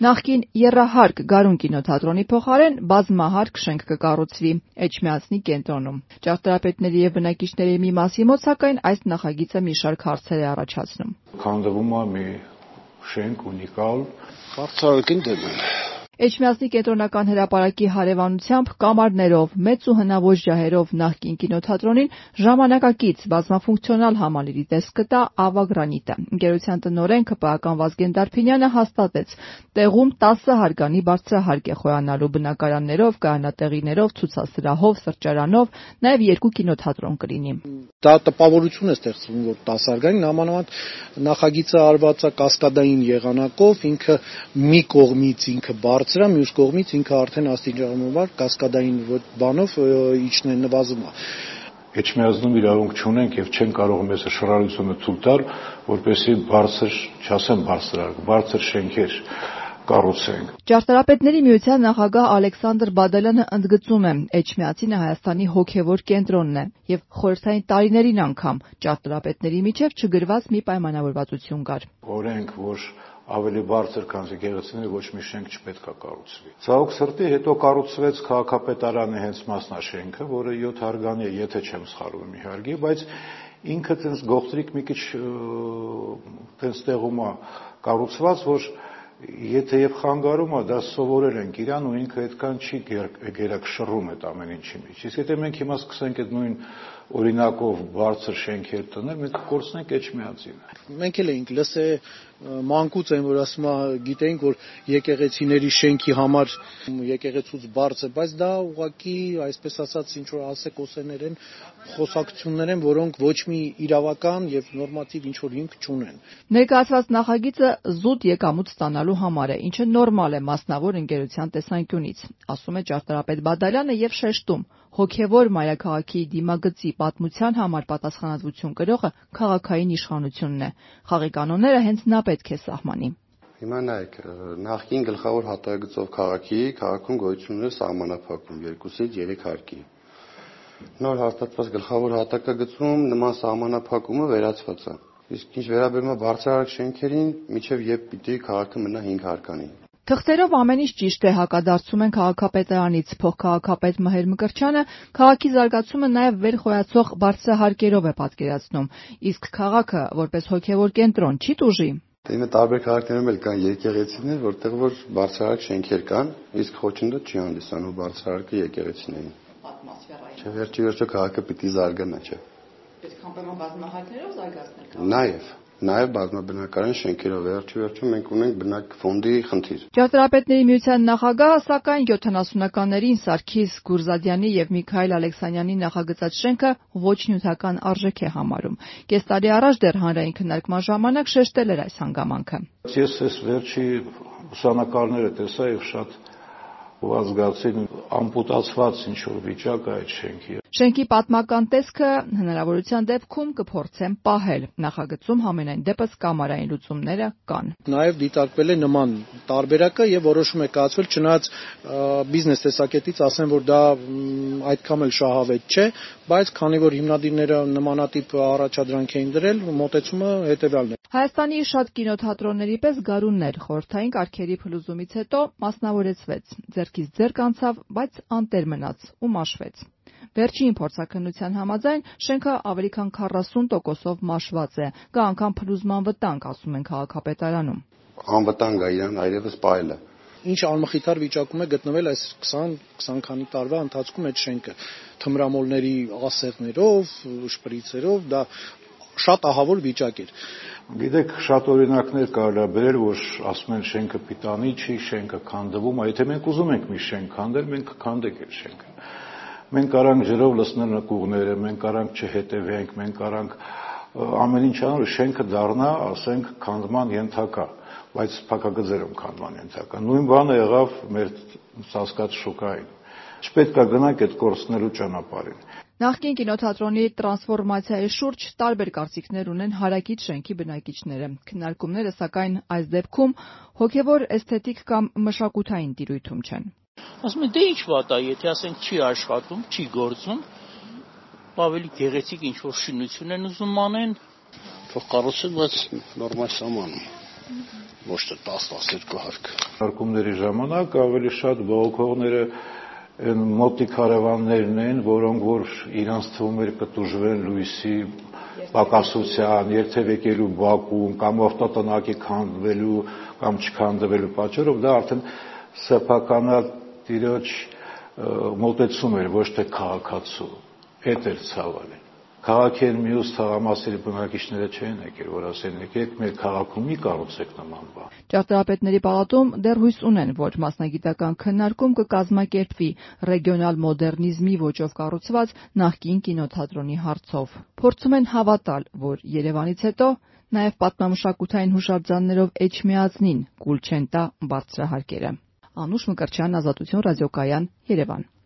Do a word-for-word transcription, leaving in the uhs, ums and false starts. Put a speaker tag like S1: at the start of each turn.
S1: Նախկին եռահարկ Գարուն կինոթատրոնի փոխարեն բազմահարկ շենք կկառուցվի Էջմիածնի կենտրոնում։ Ճարտարապետների եւ բնակիչների մի մասի մոտ, սակայն, այս նախագիծը մի շարք հարցեր է առաջացնում։
S2: Քանդվում է մի շենք ունիկալ,
S3: բարձրակին դեմ։
S1: Էջմիածնի կենտրոնական հրապարակի հարևանությամբ կամարներով, մեծ ու հնաոճ ջահերով նախկին կինոթատրոնին ժամանակակից բազմաֆունկցիոնալ համալիրի տեսք կտա Ավագրանիտը։ Ընկերության տնօրեն ՔՊԱ-ական Վազգեն Դարփինյանը հաստատեց, տեղում տասը հարկանի բարձրահարկ է խոյանալու բնակարաններով, կայանատեղիներով, ցուցասրահով, սրճարանով, նաև երկու կինոթատրոն կլինի։
S3: Դա տպավորություն է ստեղծվում, որ տասը-հարկային նամանավանդ նախագիծը արված է կասկադային եղանակով, ինքը մի կողմից ինքը բարձր է, մյուս կողմից ինքը արդեն աստիճանաբար կասկադային բանով իջն է նվազում է։
S2: Էջմիածնում իրավունք չունենք եւ չեն կարող մեզ շռայլությունը ցույց տալ, որպեսզի բարձր, չասեմ բարձրարկ, բարձր շենքեր կառուցենք։
S1: Ճարտարապետների միության նախագահ Ալեքսանդր Բադալյանը ընդգծում է, Էջմիածինը Հայաստանի հոգևոր կենտրոնն է եւ խորհրդային տարիներին անգամ ճարտարապետների միջև չգրված մի պայմանավորվածություն կար։
S2: Օրենք, որ ավելի բարձր քան եկեղեցիները ոչ մի շենք չպետք է կառուցվի։ Ցավոք սրտի հետո կառուցվեց քաղաքապետարանի հենց մասնաշենքը, որը յոթ հարգանի է, եթե չեմ սխալվում իհարկե, բայց ինքը տենց գողտրիկ մի քիչ տենց տեղում է կառուցված, որ եթե եւ խանգարում է, դա սովորել ենք իրան ու ինքը այդքան չի գերակշռում այդ ամեն ինչի մեջ։ Իսկ եթե մենք հիմա սկսենք այդ նույն օրինակով բարձր շենքեր տնել, մենք կկորցնենք Էջմիածինը։
S3: Մենք էլ էինք լսե մանկուց են, որ ասում է, գիտեինք, որ եկեղեցիների շենքի համար եկեղեցուց բարձր, բայց դա ուղղակի, այսպես ասած, ինչ որ ասեկոսեներ են, խոսակցություններ են, որոնք ոչ մի իրավական եւ նորմատիվ ինչ որ հիմք չունեն։
S1: Ներկայացված նախագիծը զուտ եկամուտ ստանալու համար է, ինչը նորմալ է մասնավոր ընկերության տեսանկյունից, ասում է ճարտարապետ Բադալյանը եւ շեշտում, հոգևոր մայրաքաղաքի դիմագծի պատմության համար պատասխանատվություն կրողը քաղաքային իշխանությունն է։ Խաղի կանոնները հենց նա պետք է սահմանի։
S4: Հիմա նայեք, նախկին գլխավոր հատակագծով քաղաքի քաղաքում գոյություն ունի սահմանափակում երկուսից երեք հարկի։ Նոր հաստատված գլխավոր հատակագծում նման սահմանափակումը վերացված է։ Իսկ ինչ վերաբերում է բարձրահարկ շենքերին, միջև երբ պիտի քաղաքը մնա հինգ հարկանի։
S1: Թղթերով ամեն ինչ ճիշտ է, հակադարձում են քաղաքապետարանից փոխքաղաքապետ Մհեր Մկրտչյանը, քաղաքի զարգացումը նաև վերխոյացող բարձրահարկերով է պատկերացնում, իսկ քաղաքը, որպես հոգևոր կենտրոն, չի տուժի։
S4: Դե տարբեր քաղաքներում էլ կան եկեղեցիներ, որտեղ որ բարձրահարկ շենքեր կան, իսկ խոչընդոտ չի հանդիսանում բարձրահարկը եկեղեցիներին։ Չէ, վերջի վերջո քաղաքը պիտի զարգանա, չէ։
S1: Պետք է բազմահարկերով զարգացնել։
S4: Նաև Նաև բազմաբնակարան շենքերով վերջի վերջում մենք ունենք բնակ ֆոնդի խնդիր։
S1: Ճարտարապետների միության նախագահը, սակայն յոթանասունականներին Սարգիս Գուրզադյանի եւ Միքայել Ալեքսանյանի նախագծած շենքը ոչ նյութական արժեք է համարում։ Կես տարի առաջ դեռ հանրային քննարկման ժամանակ շեշտել էր այս հանգամանքը։
S2: Ես այս վերջի ուսանակարները տեսա եւ շատ ու զգացի ամպուտացված ինչ որ վիճակ է այդ շենքի։
S1: Շենքի պատմական տեսքը հնարավորության դեպքում կփորձեն պահել։ Նախագծում համենայն դեպս կամարային լուծումները կան։
S3: Նաև դիտարկվել է նման տարբերակը եւ որոշում է կայացվել, չնայած բիզնես տեսակետից ասեմ, որ դա այդքան էլ շահավետ չէ, բայց քանի որ հիմնադիրները նմանատիպ առաջադրանք էին դրել, մոտեցումը հետեւյալն է։
S1: Հայաստանի շատ կինոթատրոնների պես Գարուններ խորհրդային կարգերի փլուզումից հետո մասնավորեցվեց, ձեռքից ձեռք անցավ, բայց անտեր մնաց ու մաշվեց։ Վերջին փորձաքննության համաձայն շենքը ավելի քան քառասուն տոկոսով մաշված է, կա անգամ փլուզման վտանգ, ասում են քաղաքապետարանում։
S4: Անվտանգ է իրան այլևս պահելը։
S3: Ինչ անմխիթար վիճակում է գտնվել այս քսան քանի տարվա ընթացքում այդ շենքը, թմրամոլների ասեղներով, շպրիցերով, դա շատ ահավոր վիճակ էր։
S2: Գիտեք, շատ օրինակներ կարելի է բերել, որ ասում են շենքը պիտանի չի, շենքը քանդվում է, եթե մենք ուզում ենք մի շենք քանդել, մենք կքանդենք այդ շենքը։ Մենք կարանք ջրով լցնել նկուղները, մենք կարանք չհետևենք, մենք կարանք ամեն ինչ անել, շենքը դառնա, ասենք, քանդման ենթակա, բայց փակագծերում քանդման ենթակա։ Նույն բանը եղավ մեր ծածկած շուկային։ Չպետք է գնանք այդ կորցնելու ճանապարհին։
S1: Նախկին կինոթատրոնի տրանսֆորմացիայի շուրջ տարբեր կարծիքներ ունեն հարակից շենքի բնակիչները։ Քննարկումները, սակայն, այս դեպքում հոգևոր էսթետիկ կամ մշակութային տիրույթում չեն։
S5: Ասում են, դե ինչ վատ է, եթե ասենք չի աշխատում, չի գործում, ավելի գեղեցիկ ինչ որ շինություն են ուզում անեն,
S4: թող կառուցեն, բայց նորմալ սահմանում։
S3: ոչ թե տասը տասներկու հարկ։
S2: Հարկումների ժամանակ ավելի շատ բողոքողները այն մոտիկ հարևաններն են, որոնք որ իրանց թվում էր կտուժվեն լույսի պակասության, երթևեկելու բակում կամ ավտոտնակի քանդվելու կամ չքանդվելու պատճառով դա արդեն սեփականատիրոջ մոտեցում էր, ոչ թե քաղաքացու։ Այդ էր ցավալի։ Քաղաքեն մյուս թաղամասերի բնակիչները չեն եկել, որ ասեն եկեք մեր քաղաքում մի կառուցեք նման բան։
S1: Ճարտարապետների պալատում դեռ հույս ունեն, որ մասնագիտական քննարկում կկազմակերպվի ռեգիոնալ մոդեռնիզմի ոճով կառուցված նախկին կինոթատրոնի հարցով։ Փորձում են հավատալ, որ Երևանից հետո նաև պատմամշակութային հուշարձաններով Էջմիածնին կուլ չեն տա բարձրահարկերը։ Անուշ Մկրտչյան, Ազատություն ռադիոկայան, Երևան։